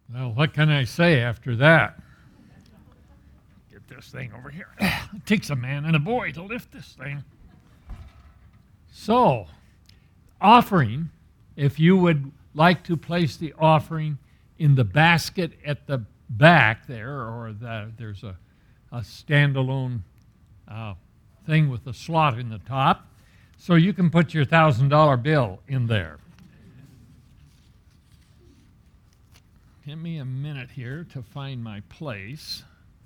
Well, what can I say after that? Get this thing over here. It takes a man and a boy to lift this thing. So, offering, if you would like to place the offering in the basket at the back there, or there's a standalone thing with a slot in the top, so you can put your $1,000 bill in there. Give me a minute here to find my place.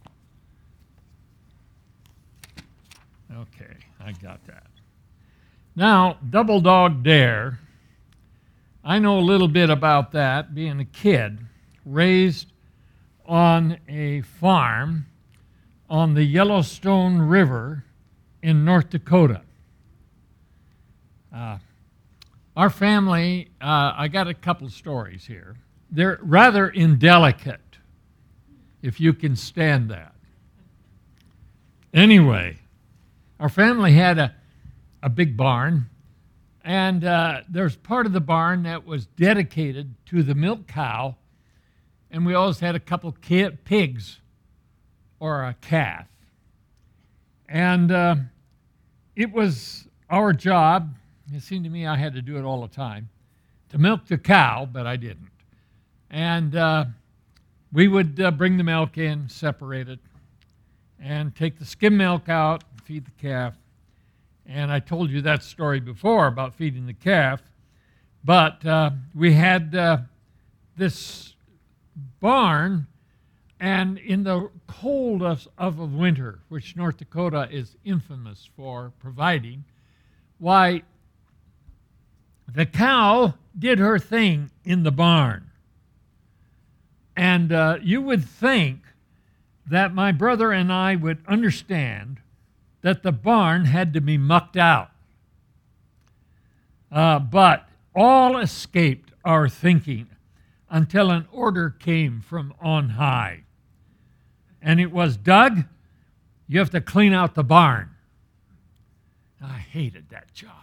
Okay, I got that. Now, Double Dog Dare, I know a little bit about that, being a kid, raised on a farm on the Yellowstone River in North Dakota. Our family, I got a couple stories here. They're rather indelicate, if you can stand that. Anyway, our family had a big barn, and there's part of the barn that was dedicated to the milk cow, and we always had a couple pigs or a calf. And it was our job, it seemed to me I had to do it all the time, to milk the cow, but I didn't. And we would bring the milk in, separate it, and take the skim milk out, feed the calf. And I told you that story before about feeding the calf. But we had this barn, and in the cold of winter, which North Dakota is infamous for providing, why, the cow did her thing in the barn. And you would think that my brother and I would understand that the barn had to be mucked out. But all escaped our thinking until an order came from on high. And it was, Doug, you have to clean out the barn. I hated that job.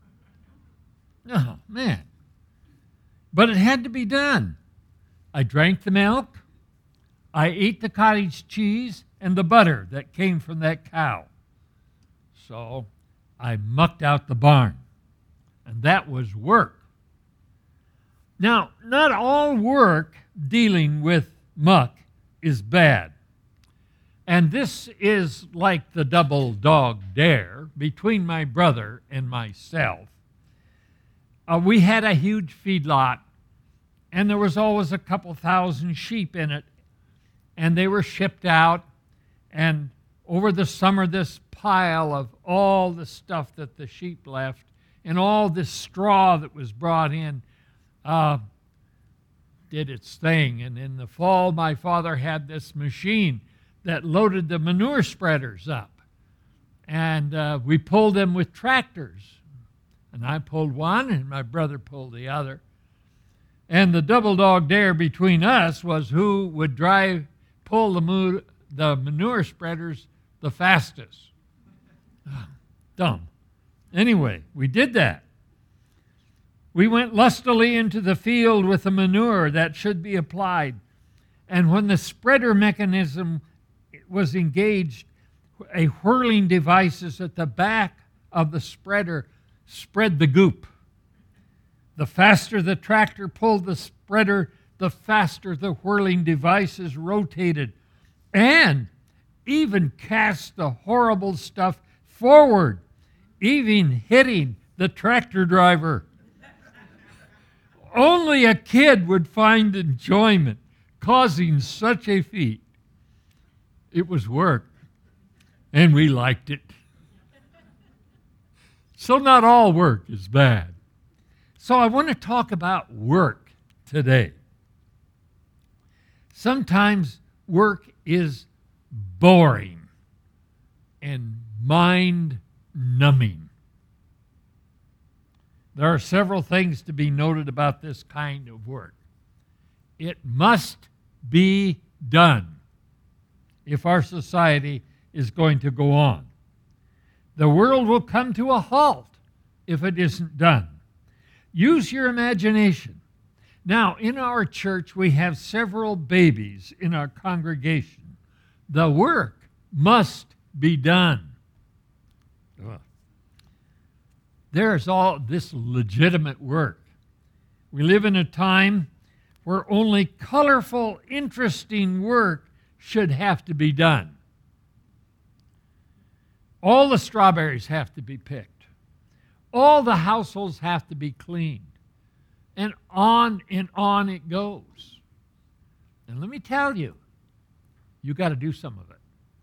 Oh, man. But it had to be done. I drank the milk, I ate the cottage cheese and the butter that came from that cow. So I mucked out the barn, and that was work. Now, not all work dealing with muck is bad. And this is like the Double Dog Dare between my brother and myself. We had a huge feedlot, and there was always a couple thousand sheep in it, and they were shipped out, and over the summer this pile of all the stuff that the sheep left and all this straw that was brought in did its thing. And in the fall, my father had this machine that loaded the manure spreaders up, and we pulled them with tractors. And I pulled one, and my brother pulled the other. And the Double Dog Dare between us was who would pull the manure spreaders the fastest. Dumb. Anyway, we did that. We went lustily into the field with the manure that should be applied. And when the spreader mechanism was engaged, a whirling devices at the back of the spreader spread the goop. The faster the tractor pulled the spreader, the faster the whirling devices rotated and even cast the horrible stuff forward, even hitting the tractor driver. Only a kid would find enjoyment causing such a feat. It was work, and we liked it. So not all work is bad. So I want to talk about work today. Sometimes work is boring and mind-numbing. There are several things to be noted about this kind of work. It must be done if our society is going to go on. The world will come to a halt if it isn't done. Use your imagination. Now, in our church, we have several babies in our congregation. The work must be done. There's all this legitimate work. We live in a time where only colorful, interesting work should have to be done. All the strawberries have to be picked. All the households have to be cleaned. And on it goes. And let me tell you, you got to do some of it.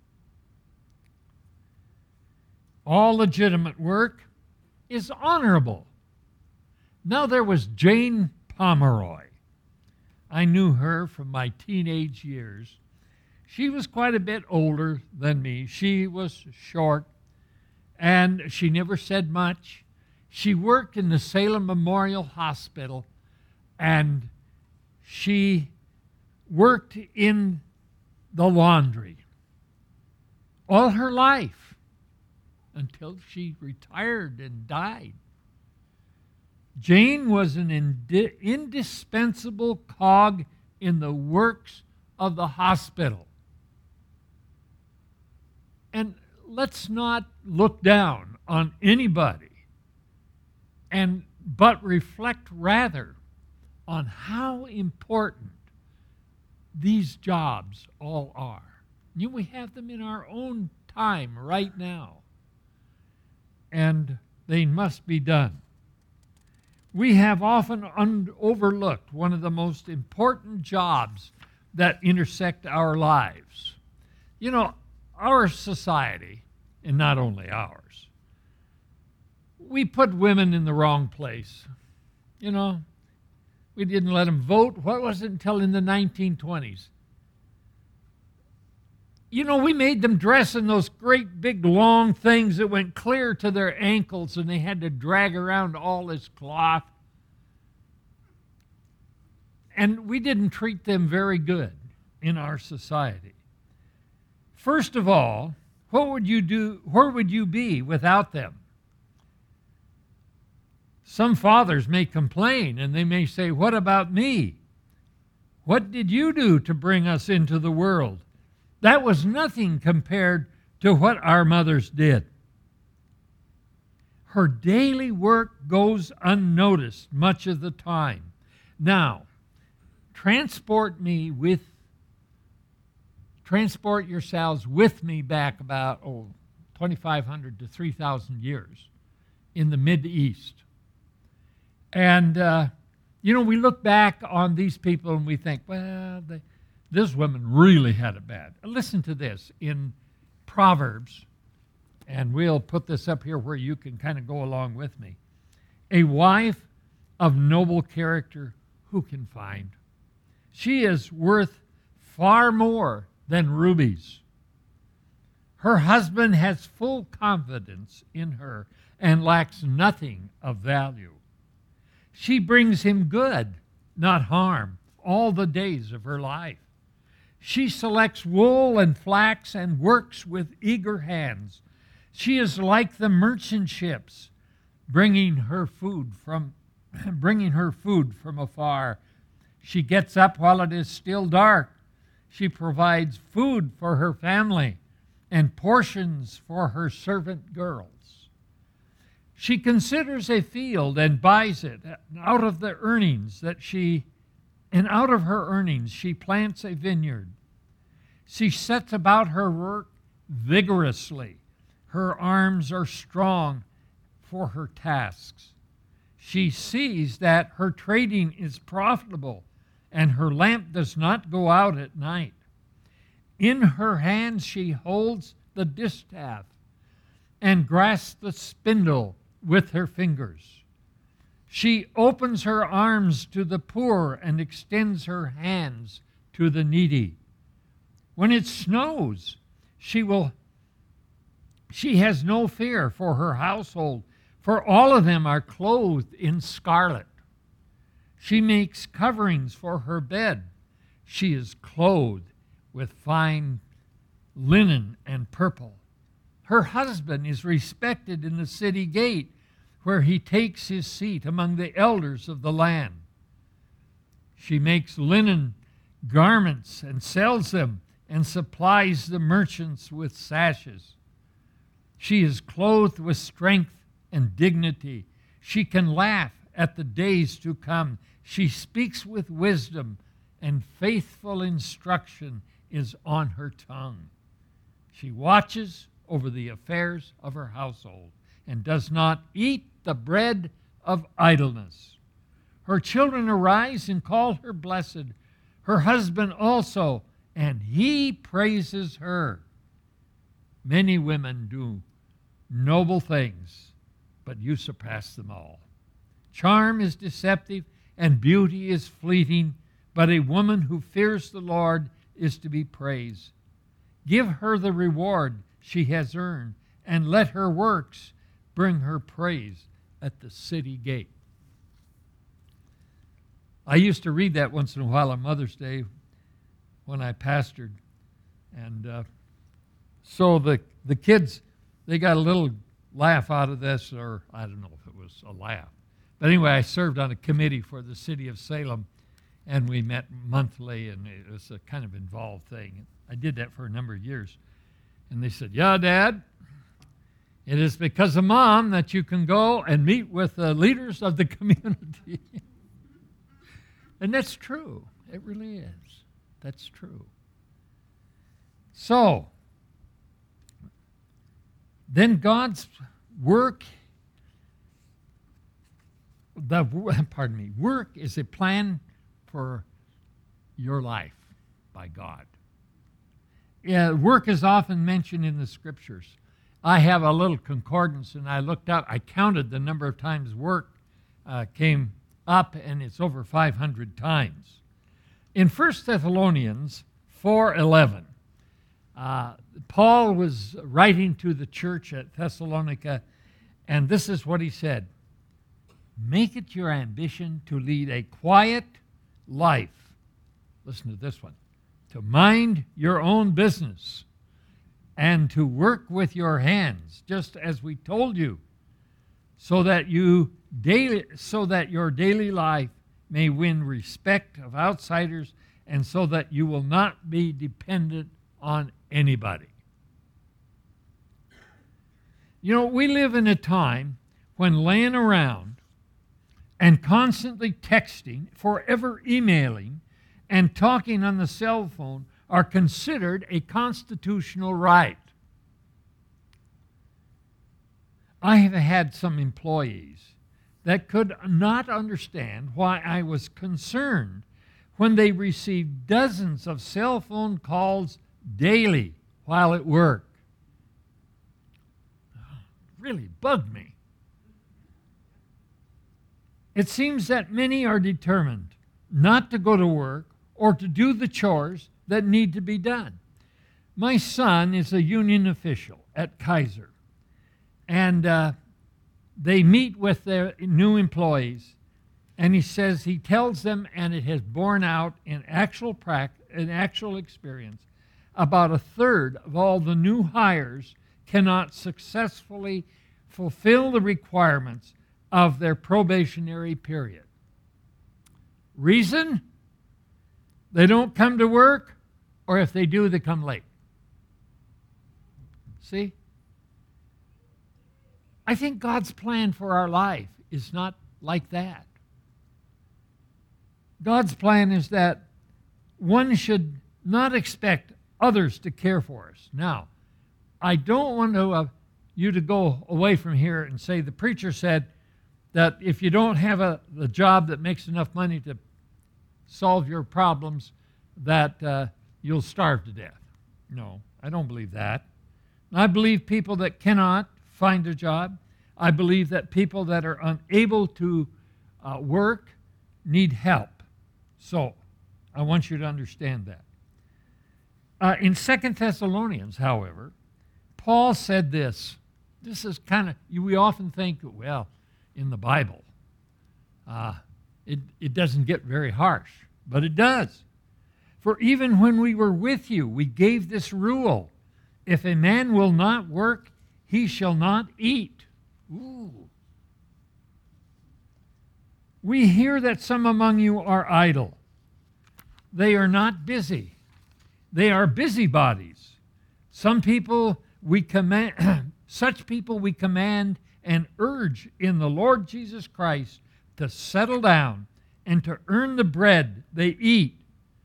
All legitimate work is honorable. Now, there was Jane Pomeroy. I knew her from my teenage years. She was quite a bit older than me. She was short, and she never said much. She worked in the Salem Memorial Hospital, and she worked in the laundry all her life until she retired and died. Jane was an indispensable cog in the works of the hospital. And let's not look down on anybody, but reflect rather on how important these jobs all are. We have them in our own time right now, and they must be done. We have often overlooked one of the most important jobs that intersect our lives. Our society, and not only ours, we put women in the wrong place. We didn't let them vote. What was it until in the 1920s? We made them dress in those great big long things that went clear to their ankles, and they had to drag around all this cloth. And we didn't treat them very good in our society. First of all, what would you do? Where would you be without them? Some fathers may complain, and they may say, "What about me? What did you do to bring us into the world?" That was nothing compared to what our mothers did. Her daily work goes unnoticed much of the time. Now, transport yourselves with me back about 2,500 to 3,000 years in the Mideast. And, we look back on these people and we think, well, this woman really had it bad. Listen to this in Proverbs, and we'll put this up here where you can kind of go along with me. A wife of noble character, who can find? She is worth far more than rubies. Her husband has full confidence in her and lacks nothing of value. She brings him good, not harm, all the days of her life. She selects wool and flax and works with eager hands. She is like the merchant ships, bringing her food from afar. She gets up while it is still dark. She provides food for her family and portions for her servant girls. She considers a field and buys it. Out of her earnings she plants a vineyard. She sets about her work vigorously. Her arms are strong for her tasks. She sees that her trading is profitable, and her lamp does not go out at night. In her hands she holds the distaff and grasps the spindle with her fingers. She opens her arms to the poor and extends her hands to the needy. When it snows, she has no fear for her household, for all of them are clothed in scarlet. She makes coverings for her bed. She is clothed with fine linen and purple. Her husband is respected in the city gate, where he takes his seat among the elders of the land. She makes linen garments and sells them and supplies the merchants with sashes. She is clothed with strength and dignity. She can laugh at the days to come. She speaks with wisdom, and faithful instruction is on her tongue. She watches over the affairs of her household and does not eat the bread of idleness. Her children arise and call her blessed, her husband also, and he praises her. Many women do noble things, but you surpass them all. Charm is deceptive and beauty is fleeting, but a woman who fears the Lord is to be praised. Give her the reward she has earned, and let her works bring her praise at the city gate. I used to read that once in a while on Mother's Day when I pastored. And so the kids, they got a little laugh out of this, or I don't know if it was a laugh. But anyway, I served on a committee for the city of Salem, and we met monthly, and it was a kind of involved thing. I did that for a number of years. And they said, "Yeah, Dad, it is because of Mom that you can go and meet with the leaders of the community." And that's true. It really is. That's true. So, then God's work, work is a plan for your life by God. Yeah, work is often mentioned in the Scriptures. I have a little concordance, and I looked up, I counted the number of times work came up, and it's over 500 times. In 1 Thessalonians 4:11, Paul was writing to the church at Thessalonica, and this is what he said: "Make it your ambition to lead a quiet life." Listen to this one. "To mind your own business and to work with your hands, just as we told you, so that your daily life may win respect of outsiders, and so that you will not be dependent on anybody." You know, we live in a time when laying around and constantly texting, forever emailing, and talking on the cell phone are considered a constitutional right. I have had some employees that could not understand why I was concerned when they received dozens of cell phone calls daily while at work. It really bugged me. It seems that many are determined not to go to work or to do the chores that need to be done. My son is a union official at Kaiser, and they meet with their new employees, and he tells them, and it has borne out in actual experience, about a third of all the new hires cannot successfully fulfill the requirements of their probationary period. Reason? They don't come to work, or if they do, they come late. See? I think God's plan for our life is not like that. God's plan is that one should not expect others to care for us. Now, I don't want you to go away from here and say the preacher said that if you don't have a job that makes enough money to solve your problems, that you'll starve to death. No, I don't believe that. I believe people that cannot find a job, I believe that people that are unable to work need help. So, I want you to understand that. In 2 Thessalonians, however, Paul said this. This is we often think, well, in the Bible, it doesn't get very harsh, but it does. "For even when we were with you, we gave this rule: if a man will not work, he shall not eat." Ooh. "We hear that some among you are idle, they are not busy. They are busybodies. Some people we command, such people we command and urge in the Lord Jesus Christ to settle down and to earn the bread they eat.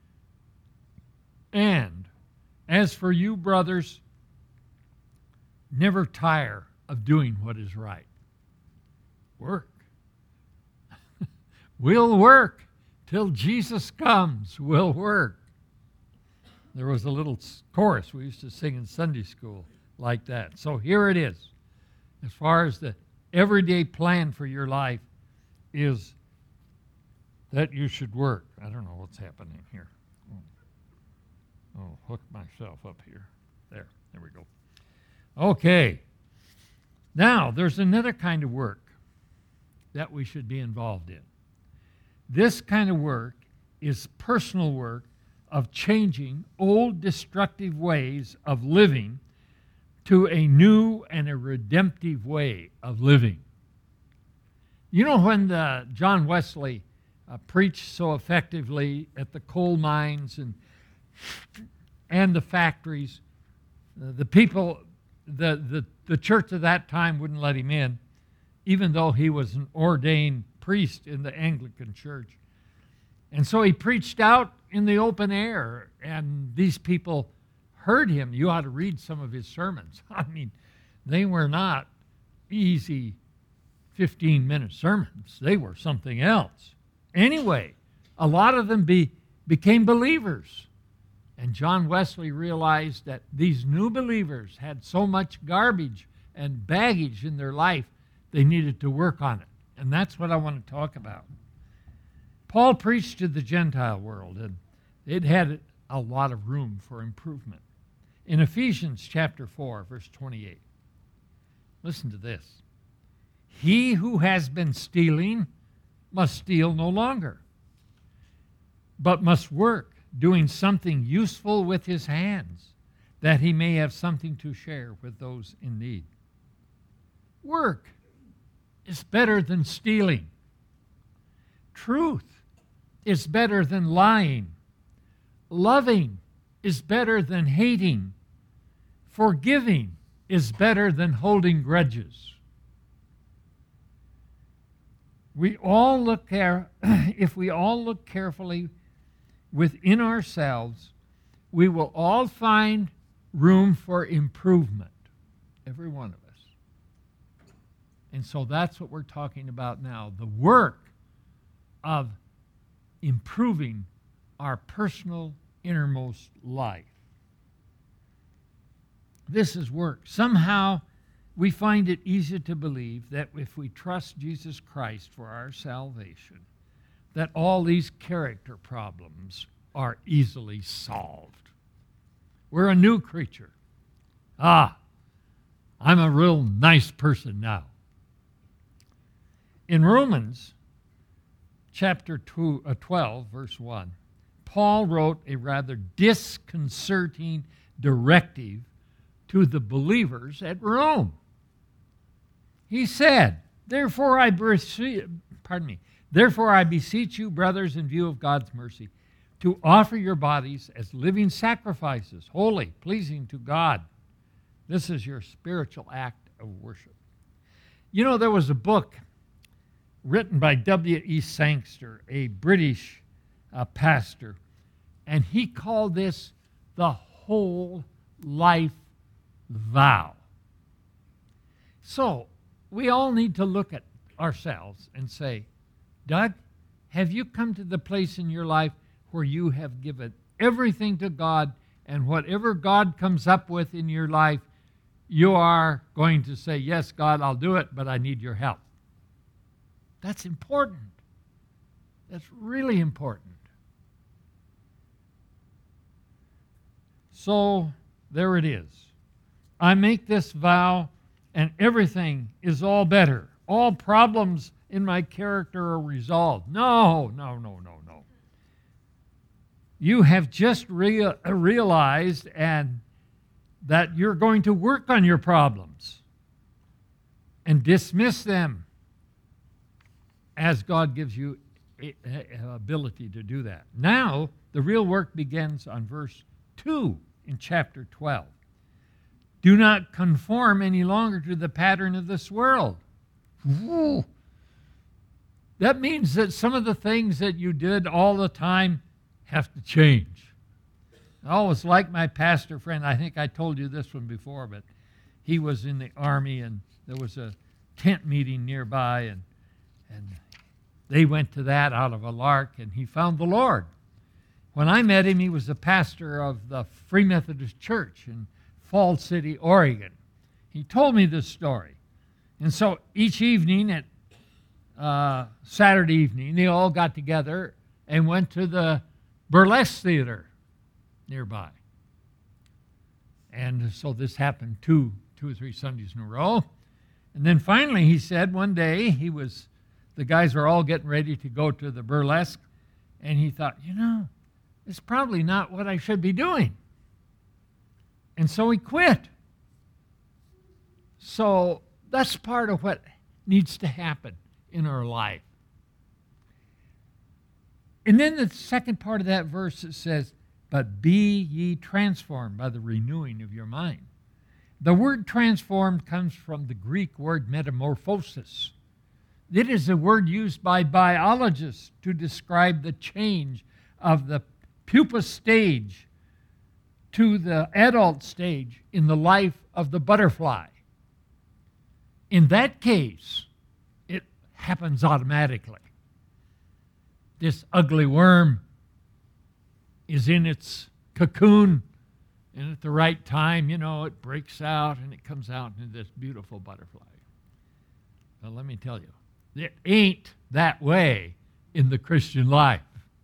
And as for you, brothers, never tire of doing what is right. Work. We'll work till Jesus comes. We'll work. There was a little chorus we used to sing in Sunday school like that. So here it is. As far as the everyday plan for your life is that you should work. I don't know what's happening here. Oh, hook myself up here. There we go. Okay. Now, there's another kind of work that we should be involved in. This kind of work is personal work of changing old destructive ways of living to a new and a redemptive way of living. You know, when John Wesley preached so effectively at the coal mines and the factories, the people, the church of that time wouldn't let him in, even though he was an ordained priest in the Anglican church. And so he preached out in the open air, and these people heard him. You ought to read some of his sermons. I mean, they were not easy 15-minute sermons. They were something else. Anyway, a lot of them became believers. And John Wesley realized that these new believers had so much garbage and baggage in their life, they needed to work on it. And that's what I want to talk about. Paul preached to the Gentile world, and it had a lot of room for improvement. In Ephesians chapter 4, verse 28, listen to this. He who has been stealing must steal no longer, but must work, doing something useful with his hands, that he may have something to share with those in need. Work is better than stealing. Truth is better than lying. Loving is better than hating. Forgiving is better than holding grudges. If we all look carefully within ourselves, we will all find room for improvement, every one of us. And so that's what we're talking about now, the work of improving our personal innermost life. This is work. Somehow we find it easy to believe that if we trust Jesus Christ for our salvation, that all these character problems are easily solved. We're a new creature. I'm a real nice person now. In Romans chapter 12, verse 1, Paul wrote a rather disconcerting directive to the believers at Rome. He said, Therefore I beseech you, brothers, in view of God's mercy, to offer your bodies as living sacrifices, holy, pleasing to God. This is your spiritual act of worship. You know, there was a book written by W.E. Sangster, a British pastor, and he called this the whole life vow. So, we all need to look at ourselves and say, Doug, have you come to the place in your life where you have given everything to God, and whatever God comes up with in your life, you are going to say, yes, God, I'll do it, but I need your help? That's important. That's really important. So, there it is. I make this vow, and everything is all better. All problems in my character are resolved. No. You have just realized and that you're going to work on your problems and dismiss them as God gives you ability to do that. Now, the real work begins on verse 2 in chapter 12. Do not conform any longer to the pattern of this world. Ooh. That means that some of the things that you did all the time have to change. I always liked my pastor friend. I think I told you this one before, but he was in the army, and there was a tent meeting nearby, and they went to that out of a lark, and he found the Lord. When I met him, he was the pastor of the Free Methodist Church in Falls City, Oregon. He told me this story. And so each evening, at Saturday evening, they all got together and went to the burlesque theater nearby. And so this happened two or three Sundays in a row. And then finally, he said one day, the guys were all getting ready to go to the burlesque, and he thought, it's probably not what I should be doing. And so he quit. So that's part of what needs to happen in our life. And then the second part of that verse, it says, but be ye transformed by the renewing of your mind. The word transformed comes from the Greek word metamorphosis. It is a word used by biologists to describe the change of the pupa stage to the adult stage in the life of the butterfly. In that case, it happens automatically. This ugly worm is in its cocoon, and at the right time, it breaks out and it comes out into this beautiful butterfly. Now, let me tell you, it ain't that way in the Christian life.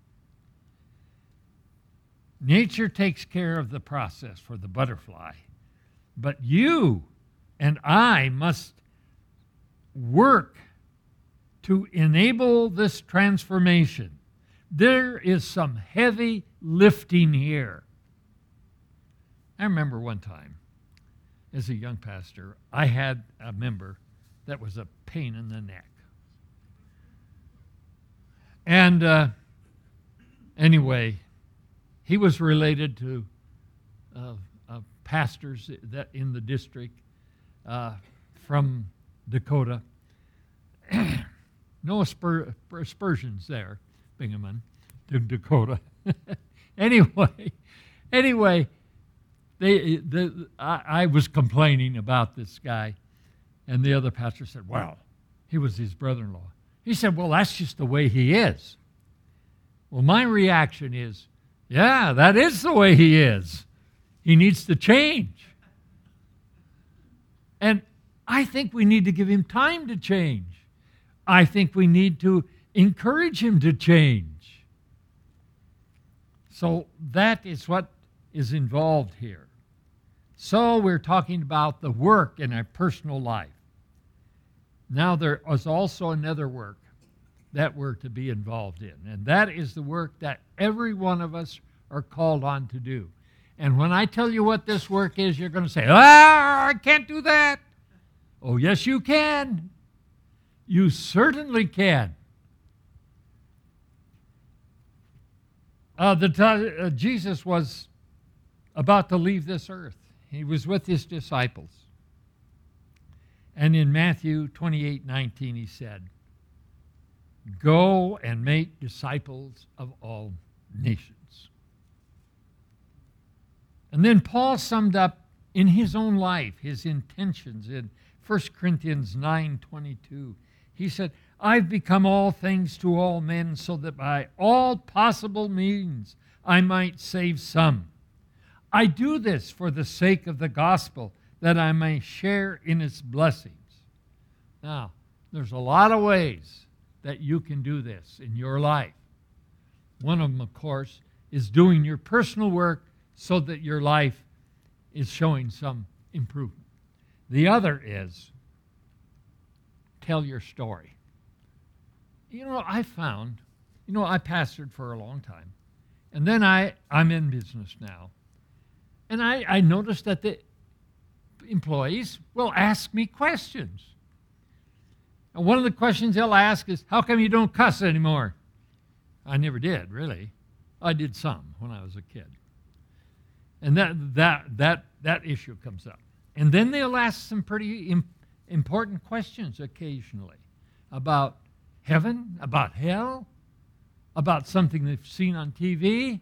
Nature takes care of the process for the butterfly, but you and I must work to enable this transformation. There is some heavy lifting here. I remember one time, as a young pastor, I had a member that was a pain in the neck. And anyway, he was related to pastors that in the district from Dakota. No aspersions there, Bingaman, to Dakota. Anyway, I was complaining about this guy, and the other pastor said, well, he was his brother-in-law. He said, well, that's just the way he is. Well, my reaction is, yeah, that is the way he is. He needs to change. And I think we need to give him time to change. I think we need to encourage him to change. So that is what is involved here. So we're talking about the work in our personal life. Now there is also another work that we're to be involved in, and that is the work that every one of us are called on to do. And when I tell you what this work is, you're going to say, I can't do that. Oh, yes, you can. You certainly can. Jesus was about to leave this earth. He was with his disciples. And in Matthew 28:19, he said, go and make disciples of all nations. And then Paul summed up in his own life his intentions in 1 Corinthians 9:22. He said, I've become all things to all men so that by all possible means I might save some. I do this for the sake of the gospel, that I may share in its blessings. Now, there's a lot of ways that you can do this in your life. One of them, of course, is doing your personal work so that your life is showing some improvement. The other is tell your story. I found, I pastored for a long time, and then I'm in business now, and I noticed that the employees will ask me questions. And one of the questions they'll ask is, how come you don't cuss anymore? I never did, really. I did some when I was a kid. And that issue comes up. And then they'll ask some pretty important questions occasionally about heaven, about hell, about something they've seen on TV.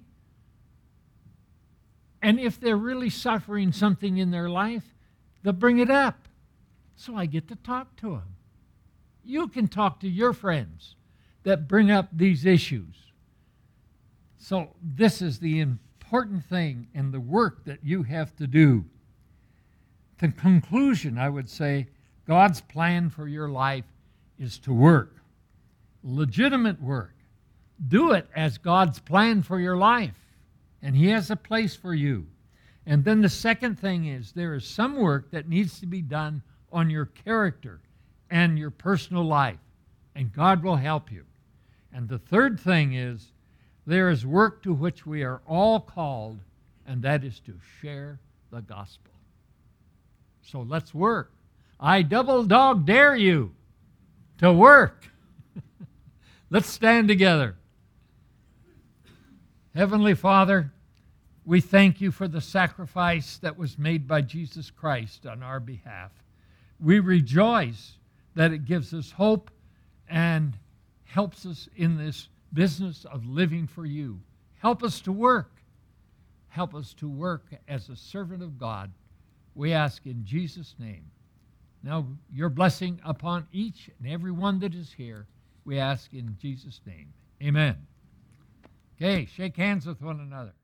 And if they're really suffering something in their life, they'll bring it up. So I get to talk to them. You can talk to your friends that bring up these issues. So this is the important thing and the work that you have to do. The conclusion, I would say, God's plan for your life is to work. Legitimate work. Do it as God's plan for your life. And He has a place for you. And then the second thing is there is some work that needs to be done on your character and your personal life. And God will help you. And the third thing is there is work to which we are all called, and that is to share the gospel. So let's work. I double dog dare you to work. Let's stand together. Heavenly Father, we thank you for the sacrifice that was made by Jesus Christ on our behalf. We rejoice that it gives us hope and helps us in this business of living for you. Help us to work. Help us to work as a servant of God. We ask in Jesus' name. Now, your blessing upon each and every one that is here, we ask in Jesus' name. Amen. Okay, shake hands with one another.